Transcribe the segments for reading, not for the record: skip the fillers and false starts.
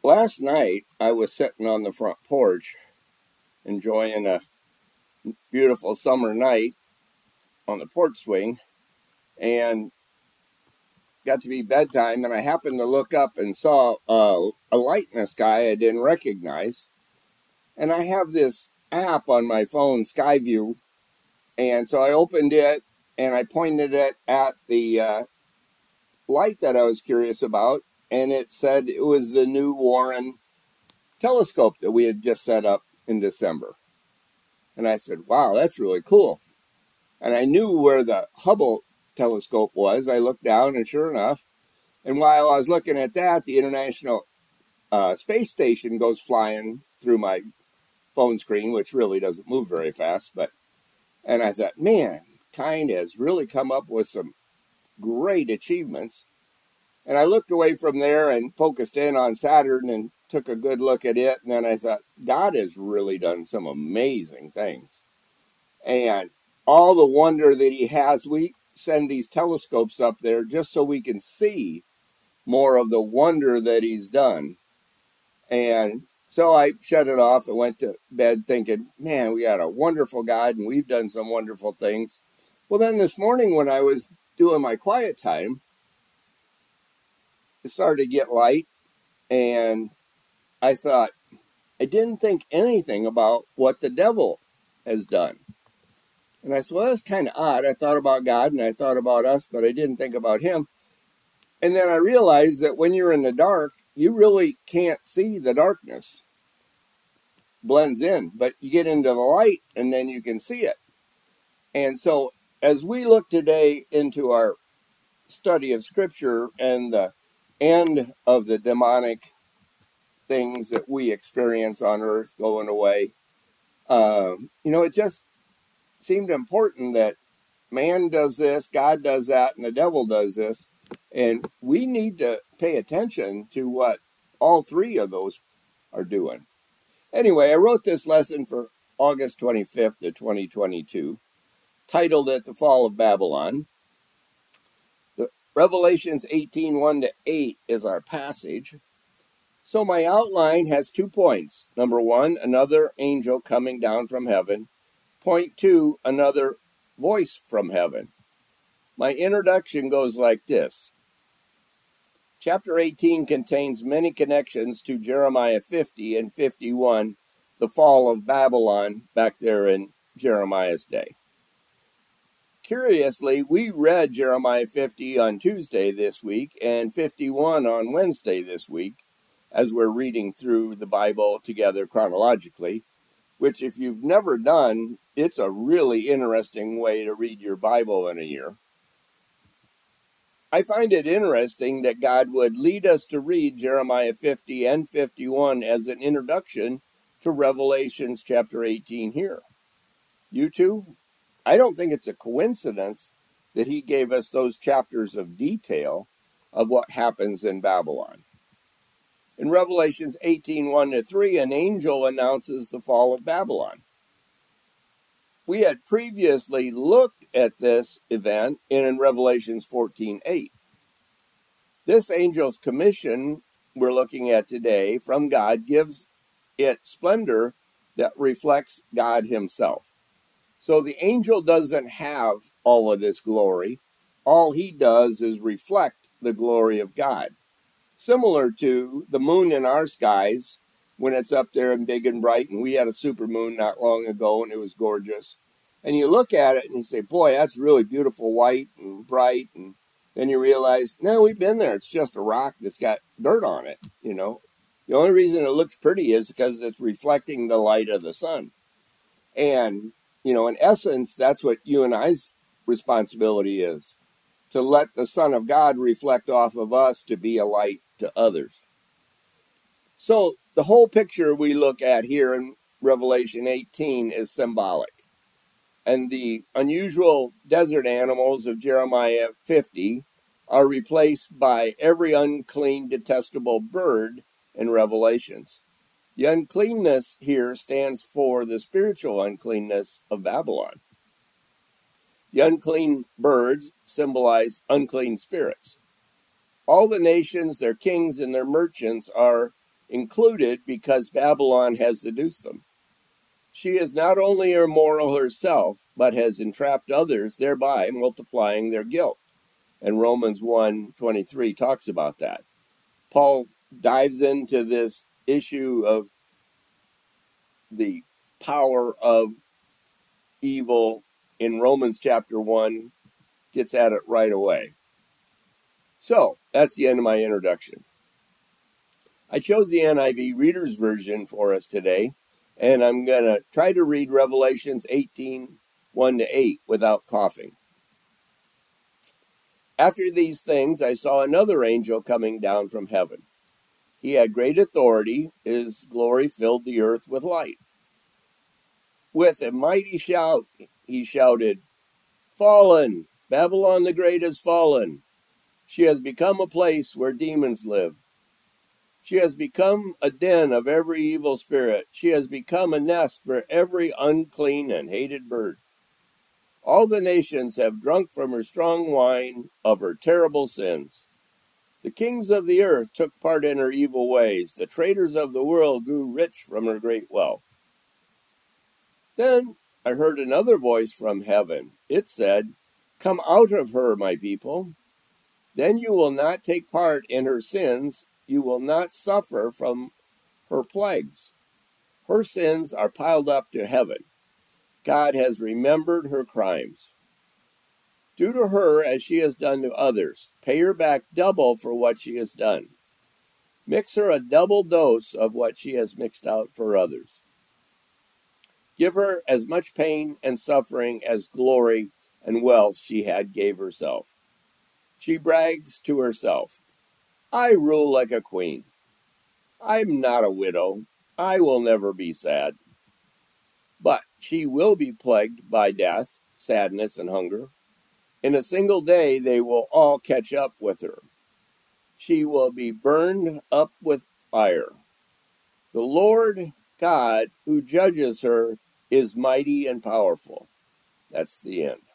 Last night, I was sitting on the front porch enjoying a beautiful summer night on the porch swing, and got to be bedtime, and I happened to look up and saw a light in the sky I didn't recognize. And I have this app on my phone, Skyview, and so I opened it and I pointed it at the light that I was curious about, and it said it was the new Warren telescope that we had just set up in December. And I said, wow, that's really cool. And I knew where the Hubble telescope was. I looked down, and sure enough, and while I was looking at that, the International Space Station goes flying through my phone screen, which really doesn't move very fast. And I thought, man, kind has really come up with some great achievements. And I looked away from there and focused in on Saturn and took a good look at it. And then I thought, God has really done some amazing things. And all the wonder that he has, we send these telescopes up there just so we can see more of the wonder that he's done. And so I shut it off and went to bed thinking, man, we got a wonderful God and we've done some wonderful things. Well, then this morning when I was doing my quiet time, it started to get light, and I thought, I didn't think anything about what the devil has done. And I said, well, that's kind of odd. I thought about God and I thought about us, but I didn't think about him. And then I realized that when you're in the dark, you really can't see the darkness. Blends in, but you get into the light and then you can see it. And so as we look today into our study of Scripture and the end of the demonic things that we experience on earth going away, it just seemed important that man does this, God does that, and the devil does this. And we need to pay attention to what all three of those are doing. Anyway, I wrote this lesson for August 25th of 2022, titled it The Fall of Babylon. The Revelations 18:1-8 is our passage. So my outline has 2 points. Number 1, another angel coming down from heaven. Point 2, another voice from heaven. My introduction goes like this. Chapter 18 contains many connections to Jeremiah 50 and 51, the fall of Babylon back there in Jeremiah's day. Curiously, we read Jeremiah 50 on Tuesday this week and 51 on Wednesday this week as we're reading through the Bible together chronologically, which if you've never done, it's a really interesting way to read your Bible in a year. I find it interesting that God would lead us to read Jeremiah 50 and 51 as an introduction to Revelations chapter 18 here. You too? I don't think it's a coincidence that he gave us those chapters of detail of what happens in Babylon. In Revelations 18:1-3, an angel announces the fall of Babylon. We had previously looked at this event in Revelations 14:8. This angel's commission we're looking at today from God gives it splendor that reflects God himself. So the angel doesn't have all of this glory. All he does is reflect the glory of God. Similar to the moon in our skies when it's up there and big and bright, and we had a super moon not long ago and it was gorgeous. And you look at it and you say, boy, that's really beautiful, white and bright. And then you realize, no, we've been there. It's just a rock that's got dirt on it, The only reason it looks pretty is because it's reflecting the light of the sun. And, in essence, that's what you and I's responsibility is, to let the Son of God reflect off of us to be a light to others. So the whole picture we look at here in Revelation 18 is symbolic. And the unusual desert animals of Jeremiah 50 are replaced by every unclean, detestable bird in Revelations. The uncleanness here stands for the spiritual uncleanness of Babylon. The unclean birds symbolize unclean spirits. All the nations, their kings, and their merchants are included because Babylon has seduced them. She is not only immoral herself, but has entrapped others, thereby multiplying their guilt. And Romans 1:23 talks about that. Paul dives into this issue of the power of evil in Romans chapter 1, gets at it right away. So, that's the end of my introduction. I chose the NIV Reader's Version for us today, and I'm going to try to read Revelations 18:1-8 without coughing. After these things, I saw another angel coming down from heaven. He had great authority. His glory filled the earth with light. With a mighty shout, he shouted, "Fallen! Babylon the Great has fallen. She has become a place where demons live. She has become a den of every evil spirit. She has become a nest for every unclean and hated bird. All the nations have drunk from her strong wine of her terrible sins. The kings of the earth took part in her evil ways. The traders of the world grew rich from her great wealth." Then I heard another voice from heaven. It said, "Come out of her, my people. Then you will not take part in her sins. You will not suffer from her plagues. Her sins are piled up to heaven. God has remembered her crimes. Do to her as she has done to others. Pay her back double for what she has done. Mix her a double dose of what she has mixed out for others. Give her as much pain and suffering as glory and wealth she had gave herself. She brags to herself, 'I rule like a queen. I'm not a widow. I will never be sad.' But she will be plagued by death, sadness, and hunger. In a single day they will all catch up with her. She will be burned up with fire. The Lord God who judges her is mighty and powerful." That's the end.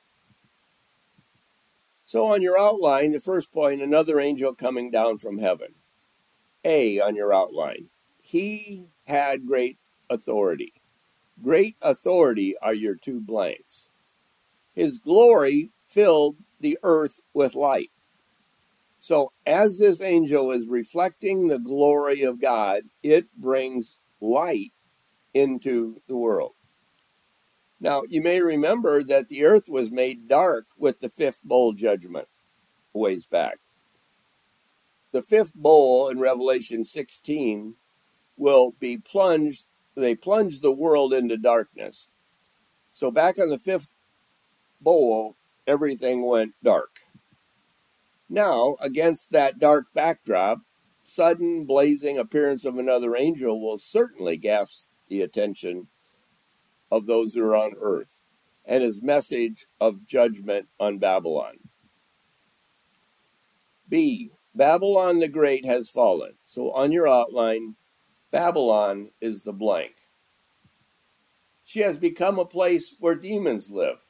So on your outline, the first point, another angel coming down from heaven. A on your outline. He had great authority. Great authority are your two blanks. His glory filled the earth with light. So as this angel is reflecting the glory of God, it brings light into the world. Now, you may remember that the earth was made dark with the fifth bowl judgment a ways back. The fifth bowl in Revelation 16 will be plunged, they plunge the world into darkness. So back on the fifth bowl, everything went dark. Now, against that dark backdrop, sudden blazing appearance of another angel will certainly grasp the attention of those who are on earth, and his message of judgment on Babylon. B, Babylon the Great has fallen. So on your outline, Babylon is the blank. She has become a place where demons live.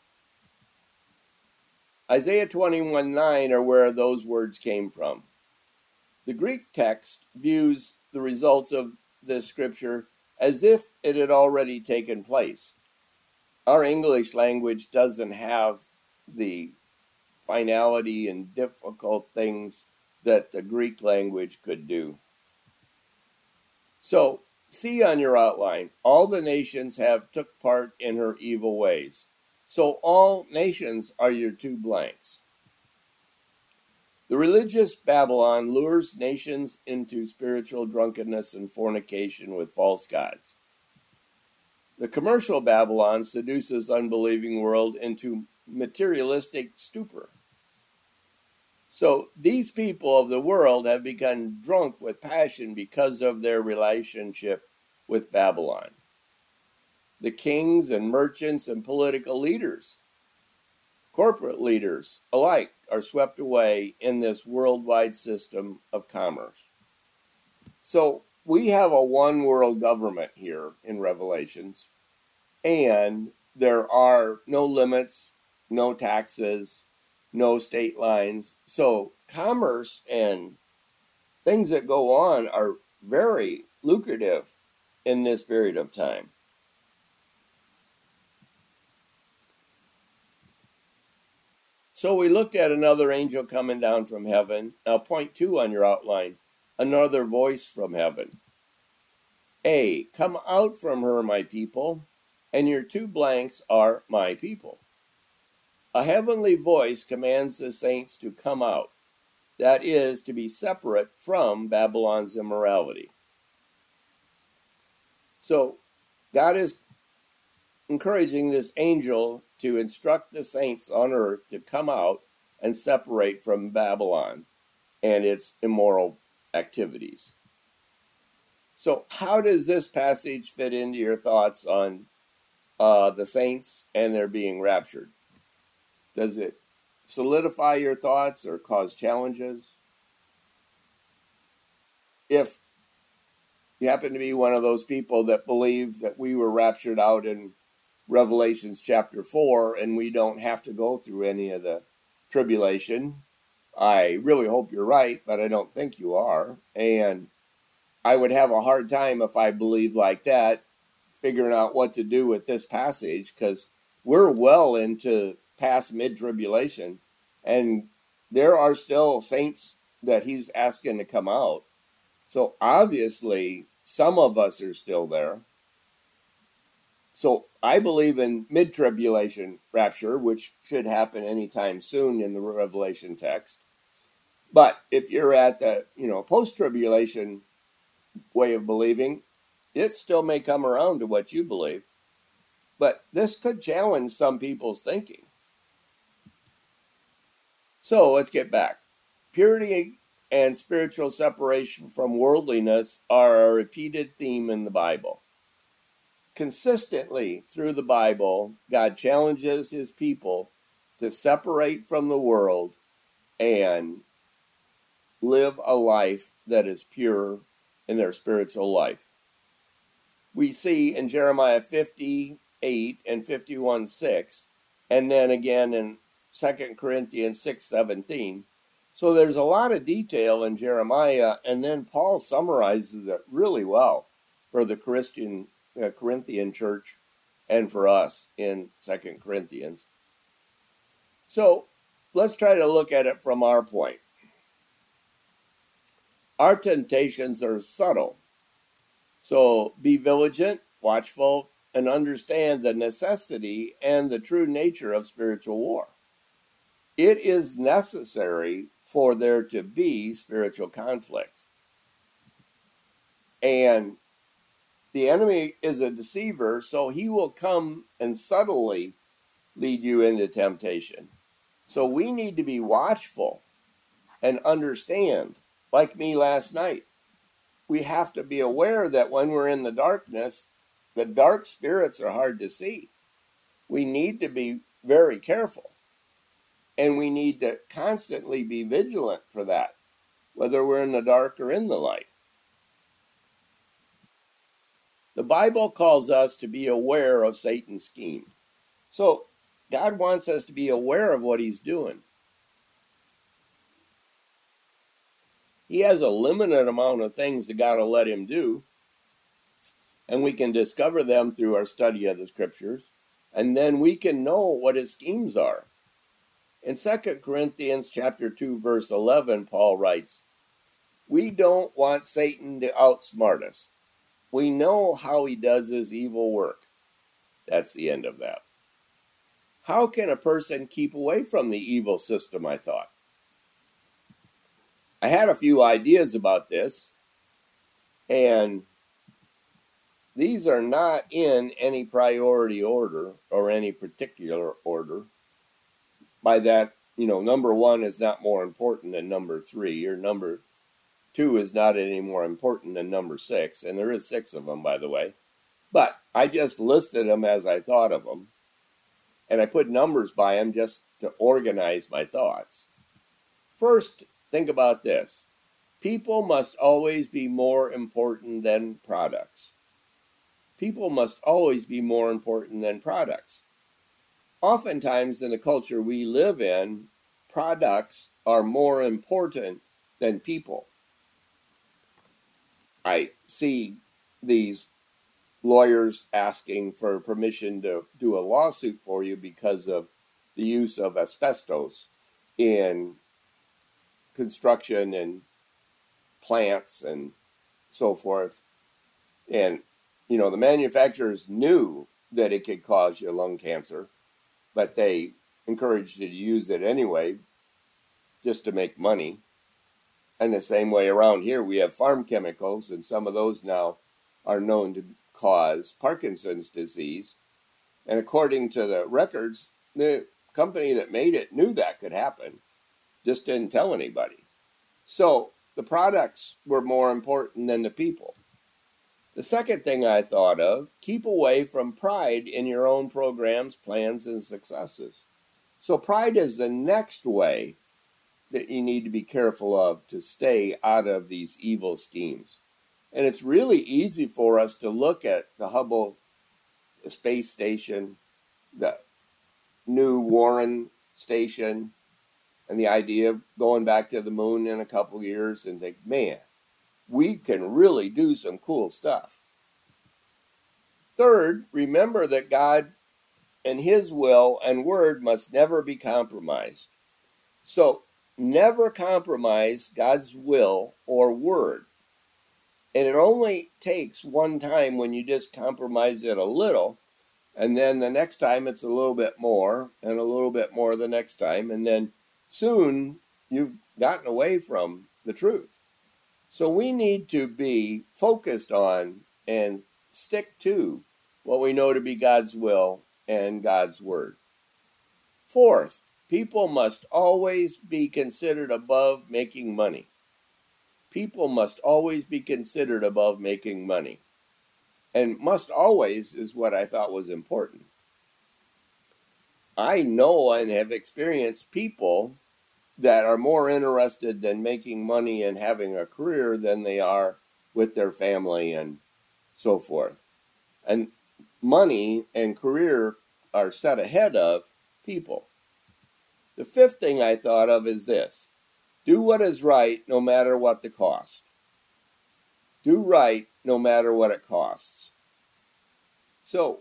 Isaiah 21:9 are where those words came from. The Greek text views the results of this scripture as if it had already taken place. Our English language doesn't have the finality and difficult things that the Greek language could do. So, see on your outline, all the nations have took part in her evil ways. So all nations are your two blanks. The religious Babylon lures nations into spiritual drunkenness and fornication with false gods. The commercial Babylon seduces unbelieving world into materialistic stupor. So these people of the world have become drunk with passion because of their relationship with Babylon. The kings and merchants and political leaders, corporate leaders alike, are swept away in this worldwide system of commerce. So we have a one world government here in Revelations, and there are no limits, no taxes, no state lines. So commerce and things that go on are very lucrative in this period of time. So we looked at another angel coming down from heaven. Now, point 2 on your outline, another voice from heaven. A, come out from her, my people, and your 2 blanks are my people. A heavenly voice commands the saints to come out, that is, to be separate from Babylon's immorality. So God is encouraging this angel to instruct the saints on earth to come out and separate from Babylon and its immoral activities. So how does this passage fit into your thoughts on the saints and their being raptured? Does it solidify your thoughts or cause challenges? If you happen to be one of those people that believe that we were raptured out in Revelations chapter 4 and we don't have to go through any of the tribulation, I really hope you're right, but I don't think you are. And I would have a hard time if I believed like that, figuring out what to do with this passage, because we're well into past mid-tribulation, and there are still saints that he's asking to come out. So obviously, some of us are still there. So I believe in mid-tribulation rapture, which should happen anytime soon in the Revelation text. But if you're at the post-tribulation way of believing, it still may come around to what you believe. But this could challenge some people's thinking. So let's get back. Purity and spiritual separation from worldliness are a repeated theme in the Bible. Consistently through the Bible, God challenges his people to separate from the world and live a life that is pure in their spiritual life. We see in Jeremiah 58 and 51:6, and then again in 2 Corinthians 6:17. So there's a lot of detail in Jeremiah, and then Paul summarizes it really well for the Corinthian church and for us in 2 Corinthians. So let's try to look at it from our point. Our temptations are subtle. So be vigilant, watchful, and understand the necessity and the true nature of spiritual war. It is necessary for there to be spiritual conflict. And the enemy is a deceiver, so he will come and subtly lead you into temptation. So we need to be watchful and understand, like me last night. We have to be aware that when we're in the darkness, the dark spirits are hard to see. We need to be very careful. And we need to constantly be vigilant for that, whether we're in the dark or in the light. The Bible calls us to be aware of Satan's scheme. So God wants us to be aware of what he's doing. He has a limited amount of things that God will let him do, and we can discover them through our study of the scriptures, and then we can know what his schemes are. In 2 Corinthians chapter 2, verse 11, Paul writes, "We don't want Satan to outsmart us. We know how he does his evil work." That's the end of that. How can a person keep away from the evil system, I thought? I had a few ideas about this, and these are not in any priority order or any particular order. By that, number 1 is not more important than number 3, or number 2 is not any more important than number 6, and there is 6 of them, by the way. But I just listed them as I thought of them, and I put numbers by them just to organize my thoughts. First, think about this. People must always be more important than products. People must always be more important than products. Oftentimes in the culture we live in, products are more important than people. I see these lawyers asking for permission to do a lawsuit for you because of the use of asbestos in construction and plants and so forth. And, the manufacturers knew that it could cause you lung cancer, but they encouraged you to use it anyway just to make money. And the same way around here, we have farm chemicals, and some of those now are known to cause Parkinson's disease. And according to the records, the company that made it knew that could happen, just didn't tell anybody. So the products were more important than the people. The second thing I thought of, keep away from pride in your own programs, plans, and successes. So pride is the next way that you need to be careful of to stay out of these evil schemes. And it's really easy for us to look at the Hubble space station, the new Warren station, and the idea of going back to the moon in a couple years and think, man, we can really do some cool stuff. Third, remember that God and his will and word must never be compromised. So never compromise God's will or word. And it only takes one time when you just compromise it a little, and then the next time it's a little bit more, and a little bit more the next time, and then soon you've gotten away from the truth. So we need to be focused on and stick to what we know to be God's will and God's word. Fourth, people must always be considered above making money. People must always be considered above making money. And must always is what I thought was important. I know and have experienced people that are more interested in making money and having a career than they are with their family and so forth. And money and career are set ahead of people. The fifth thing I thought of is this: do what is right no matter what the cost. Do right no matter what it costs. So,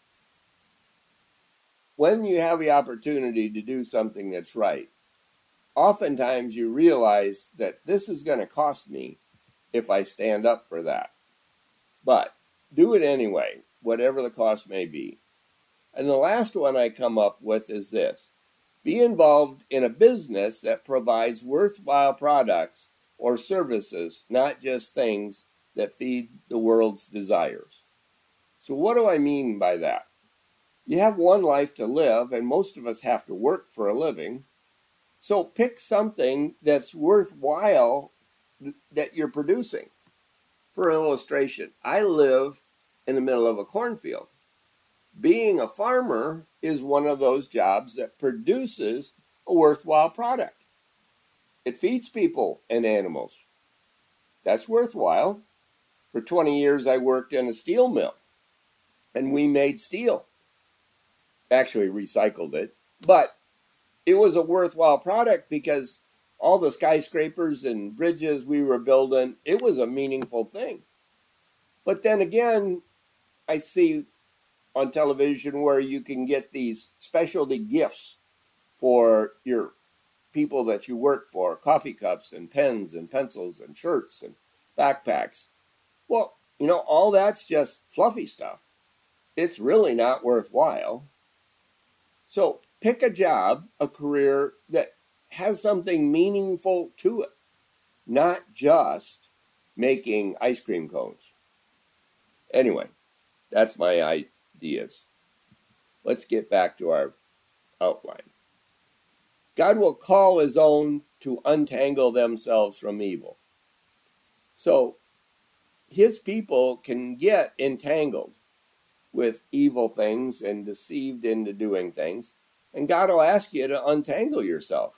when you have the opportunity to do something that's right, oftentimes you realize that this is going to cost me if I stand up for that. But do it anyway, whatever the cost may be. And the last one I come up with is this: be involved in a business that provides worthwhile products or services, not just things that feed the world's desires. So what do I mean by that? You have one life to live, and most of us have to work for a living. So pick something that's worthwhile that you're producing. For illustration, I live in the middle of a cornfield. Being a farmer is one of those jobs that produces a worthwhile product. It feeds people and animals. That's worthwhile. For 20 years, I worked in a steel mill, and we made steel. Actually recycled it, but it was a worthwhile product because all the skyscrapers and bridges we were building, it was a meaningful thing. But then again, I see on television where you can get these specialty gifts for your people that you work for, coffee cups and pens and pencils and shirts and backpacks. Well, all that's just fluffy stuff. It's really not worthwhile. So pick a job, a career that has something meaningful to it, not just making ice cream cones. Anyway, that's my ideas. Let's get back to our outline. God will call his own to untangle themselves from evil. So his people can get entangled with evil things and deceived into doing things, and God will ask you to untangle yourself.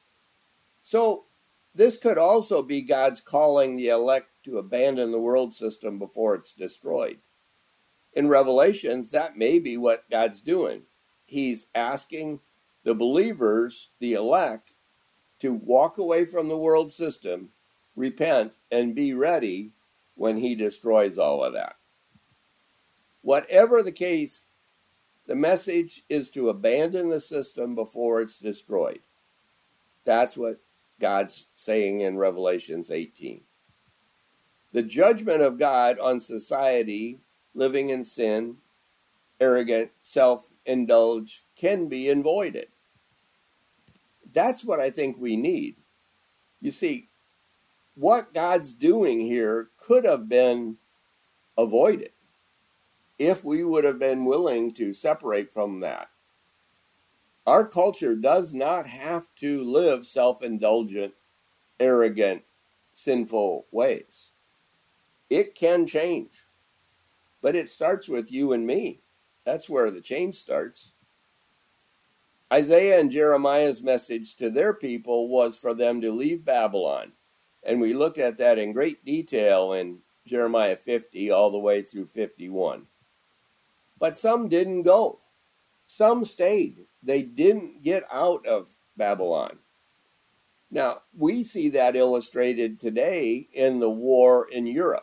So this could also be God's calling the elect to abandon the world system before it's destroyed. In Revelations, that may be what God's doing. He's asking the believers, the elect, to walk away from the world system, repent, and be ready when he destroys all of that. Whatever the case, the message is to abandon the system before it's destroyed. That's what God's saying in Revelations 18. The judgment of God on society living in sin, arrogant, self-indulged, can be avoided. That's what I think we need. You see, what God's doing here could have been avoided if we would have been willing to separate from that. Our culture does not have to live self-indulgent, arrogant, sinful ways. It can change, but it starts with you and me. That's where the change starts. Isaiah and Jeremiah's message to their people was for them to leave Babylon. And we looked at that in great detail in Jeremiah 50 all the way through 51. But some didn't go. Some stayed. They didn't get out of Babylon. Now, we see that illustrated today in the war in Europe.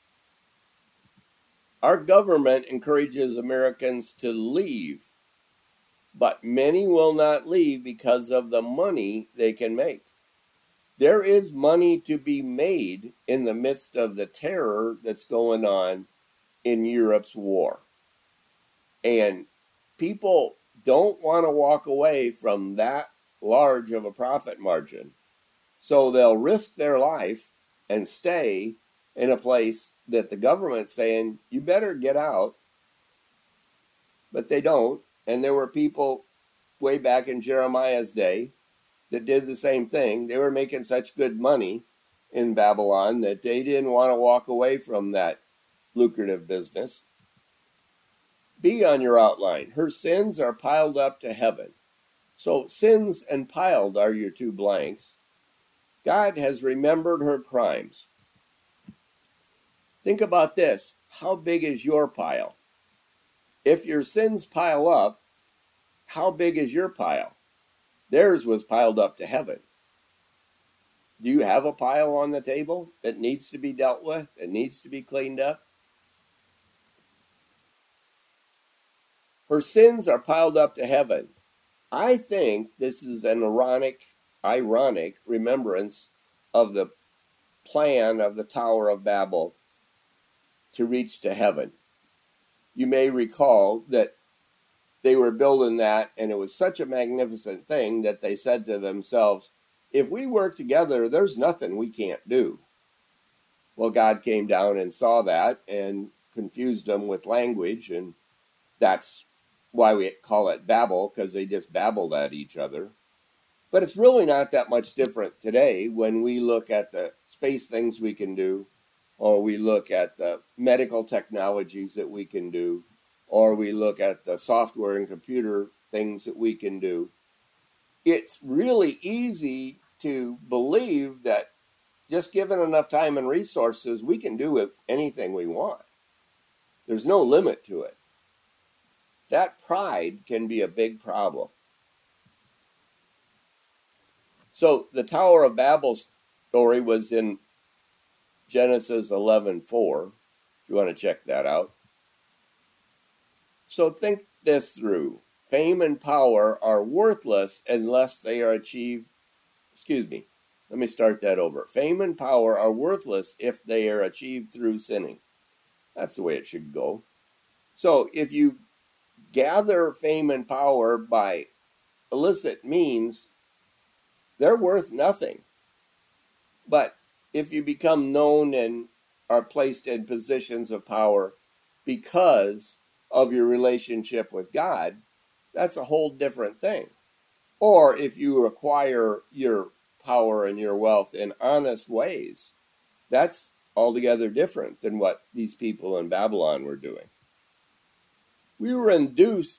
Our government encourages Americans to leave, but many will not leave because of the money they can make. There is money to be made in the midst of the terror that's going on in Europe's war. And people don't want to walk away from that large of a profit margin. So they'll risk their life and stay in a place that the government's saying, you better get out. But they don't. And there were people way back in Jeremiah's day that did the same thing. They were making such good money in Babylon that they didn't want to walk away from that lucrative business. B on your outline. Her sins are piled up to heaven. So sins and piled are your two blanks. God has remembered her crimes. Think about this. How big is your pile? If your sins pile up, how big is your pile? Theirs was piled up to heaven. Do you have a pile on the table that needs to be dealt with, that needs to be cleaned up? Her sins are piled up to heaven. I think this is an ironic remembrance of the plan of the Tower of Babel to reach to heaven. You may recall that they were building that, and it was such a magnificent thing that they said to themselves, if we work together, there's nothing we can't do. Well, God came down and saw that and confused them with language, and that's why we call it Babel, because they just babbled at each other. But it's really not that much different today when we look at the space things we can do, or we look at the medical technologies that we can do, or we look at the software and computer things that we can do. It's really easy to believe that just given enough time and resources, we can do anything we want. There's no limit to it. That pride can be a big problem. So the Tower of Babel story was in Genesis 11:4. If you want to check that out. So think this through. Fame and power are worthless unless they are achieved. Let me start that over. Fame and power are worthless if they are achieved through sinning. That's the way it should go. So if you gather fame and power by illicit means, they're worth nothing. But if you become known and are placed in positions of power because of your relationship with God, that's a whole different thing. Or if you acquire your power and your wealth in honest ways, that's altogether different than what these people in Babylon were doing. We were introduced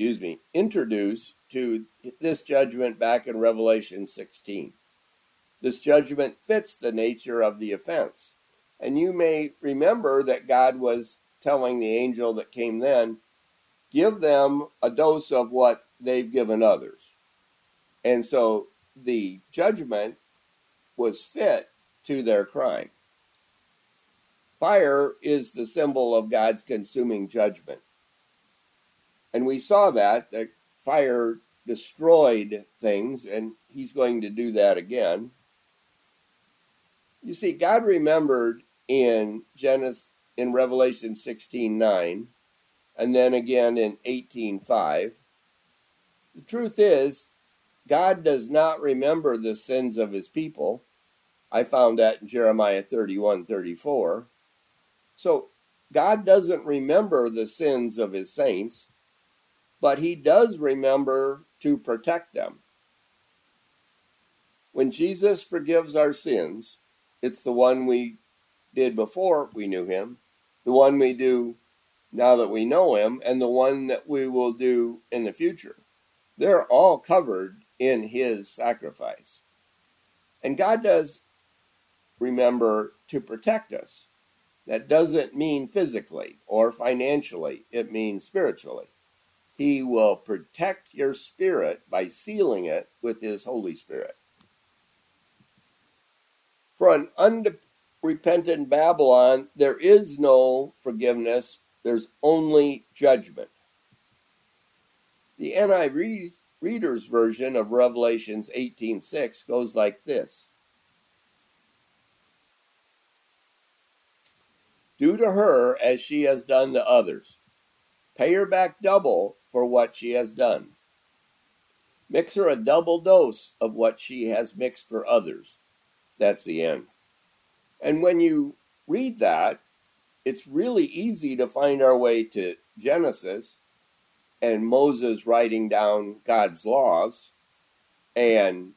to this judgment back in Revelation 16. This judgment fits the nature of the offense. And you may remember that God was telling the angel that came then, give them a dose of what they've given others. And so the judgment was fit to their crime. Fire is the symbol of God's consuming judgment. And we saw that fire destroyed things, and he's going to do that again. You see, God remembered in Revelation 16:9, and then again in 18:5. The truth is, God does not remember the sins of his people. I found that in Jeremiah 31:34. So God doesn't remember the sins of his saints, but he does remember to protect them. When Jesus forgives our sins, it's the one we did before we knew him, the one we do now that we know him, and the one that we will do in the future. They're all covered in his sacrifice. And God does remember to protect us. That doesn't mean physically or financially. It means spiritually. He will protect your spirit by sealing it with his Holy Spirit. For an unrepentant Babylon, there is no forgiveness. There's only judgment. The NIV Reader's version of Revelations 18:6 goes like this. Do to her as she has done to others. Pay her back double for what she has done. Mix her a double dose of what she has mixed for others. That's the end. And when you read that, it's really easy to find our way to Genesis and Moses writing down God's laws and,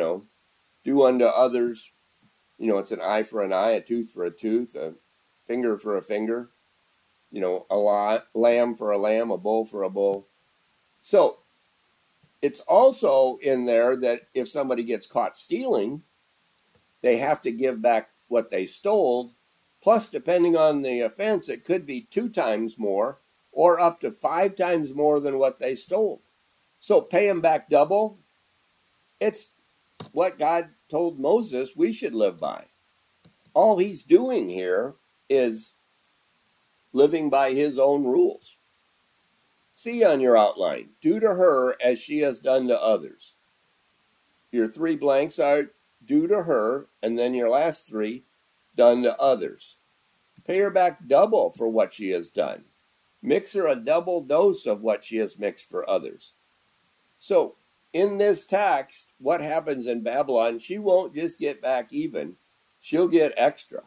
do unto others, it's an eye for an eye, a tooth for a tooth, a finger for a finger, a lamb for a lamb, a bull for a bull. So it's also in there that if somebody gets caught stealing, they have to give back what they stole. Plus, depending on the offense, it could be 2 times more or up to 5 times more than what they stole. So pay them back double. It's what God told Moses we should live by. All he's doing here is living by his own rules. See on your outline, do to her as she has done to others. Your 3 blanks are do to her, and then your last 3, done to others. Pay her back double for what she has done. Mix her a double dose of what she has mixed for others. So, in this text, what happens in Babylon, she won't just get back even, she'll get extra.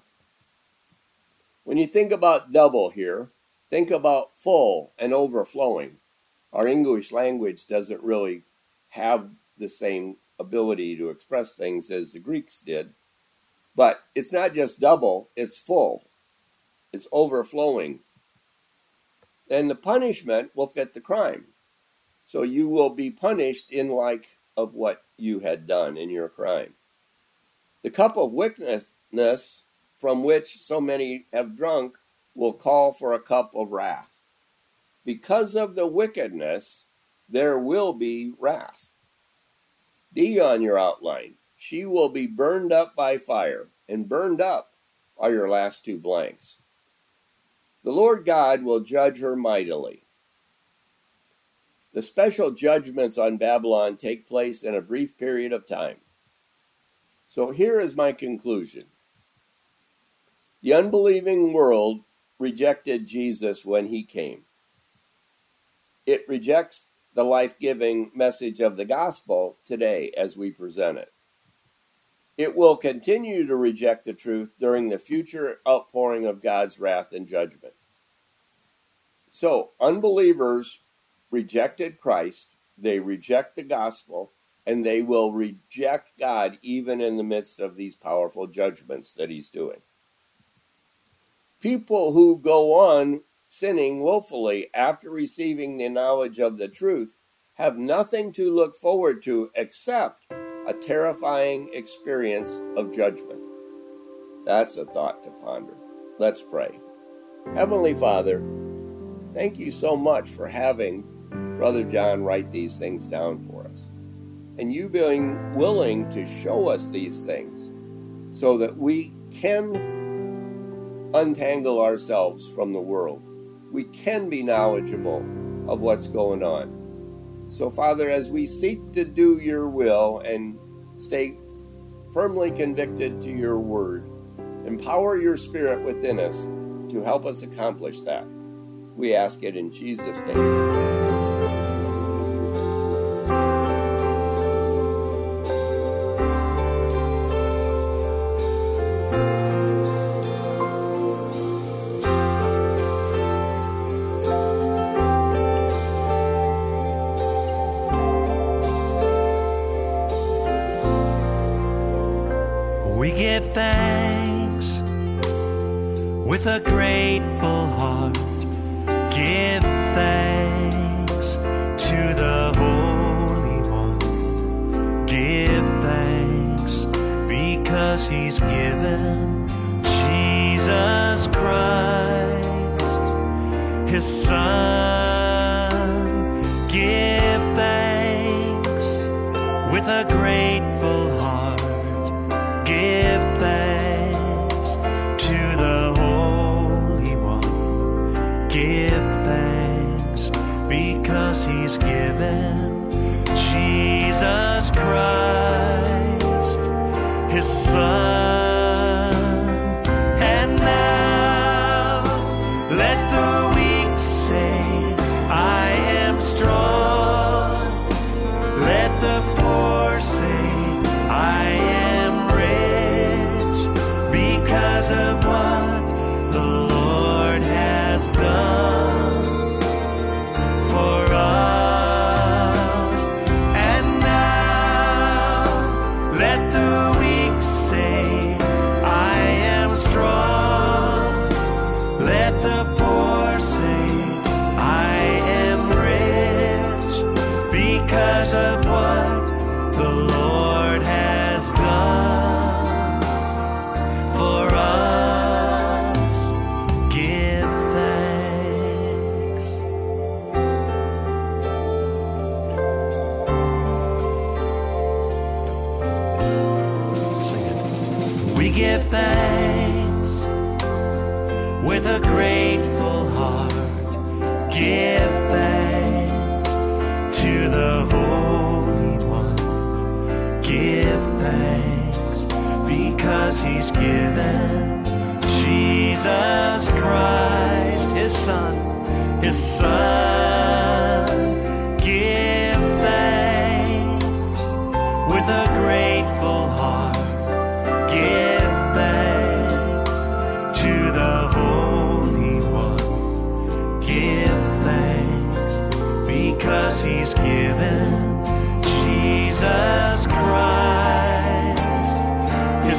When you think about double here, think about full and overflowing. Our English language doesn't really have the same ability to express things as the Greeks did. But it's not just double, it's full. It's overflowing. And the punishment will fit the crime. So you will be punished in like of what you had done in your crime. The cup of wickedness from which so many have drunk will call for a cup of wrath. Because of the wickedness, there will be wrath. D on your outline. She will be burned up by fire, and burned up are your last 2 blanks. The Lord God will judge her mightily. The special judgments on Babylon take place in a brief period of time. So here is my conclusion. The unbelieving world rejected Jesus when he came. It rejects the life-giving message of the gospel today as we present it. It will continue to reject the truth during the future outpouring of God's wrath and judgment. So, unbelievers rejected Christ, they reject the gospel, and they will reject God even in the midst of these powerful judgments that he's doing. People who go on sinning willfully after receiving the knowledge of the truth have nothing to look forward to except a terrifying experience of judgment. That's a thought to ponder. Let's pray. Heavenly Father, thank you so much for having Brother John write these things down for us. And you being willing to show us these things so that we can untangle ourselves from the world. We can be knowledgeable of what's going on. So, Father, as we seek to do your will and stay firmly convicted to your word, empower your Spirit within us to help us accomplish that. We ask it in Jesus' name. We give thanks with a grateful heart. Give thanks to the Holy One. Give thanks because He's given Jesus Christ, His Son. Give thanks with a grateful heart. Give thanks to the Holy One. Give thanks because He's given Jesus Christ, His Son. And now let the weak say, I am strong. Let the poor say, I am rich because of what the Lord has done for us. And now let the weak say, I am strong. Let the poor say, I am rich because of what the Lord has done for us. Give thanks. Sing it. We give thanks with a grateful heart. Give thanks to the Holy One. Give thanks because He's given Jesus Christ, His Son, His Son. Give thanks with a grateful heart. Give thanks to the Holy One. Give thanks because He's given Jesus Christ, His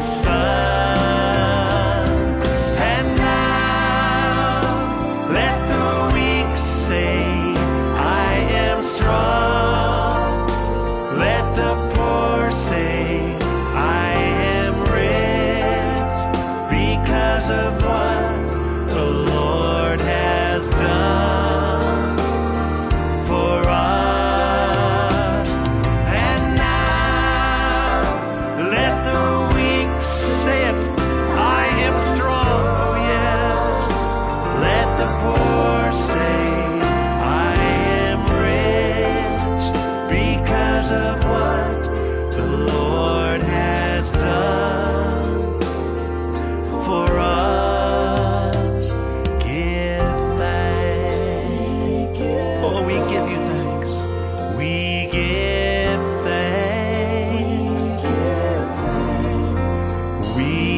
Son. And now let the weak say, I am strong. Let the poor say, I am rich because of what the Lord has done for us. And now let the weak say it, I am strong, oh yes. Let the poor say, I am rich because of what the Lord has done for us. Give thanks. Oh, we give you thanks. We give thanks. We